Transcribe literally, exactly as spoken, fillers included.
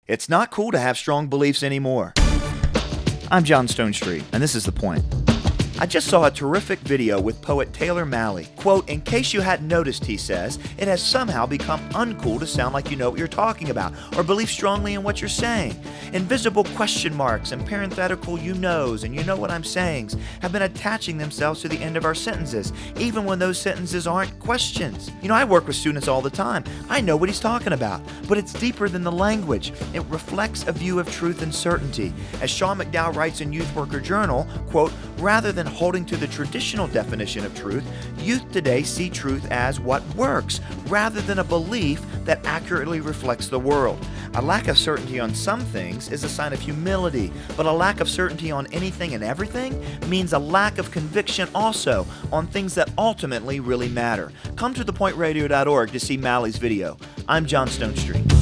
It's not cool to have strong beliefs anymore. I'm John Stonestreet, and this is The Point. I just saw a terrific video with poet Taylor Malley. Quote, "In case you hadn't noticed," he says, "it has somehow become uncool to sound like you know what you're talking about or believe strongly in what you're saying. Invisible question marks and parenthetical you knows and you know what I'm sayings have been attaching themselves to the end of our sentences, even when those sentences aren't questions. You know, I work with students all the time. I know what he's talking about, but it's deeper than the language. It reflects a view of truth and certainty. As Sean McDowell writes in Youth Worker Journal, quote, rather than holding to the traditional definition of truth, youth today see truth as what works, rather than a belief that accurately reflects the world. A lack of certainty on some things is a sign of humility, but a lack of certainty on anything and everything means a lack of conviction also on things that ultimately really matter." Come to the point radio dot org to see Malley's video. I'm John Stonestreet.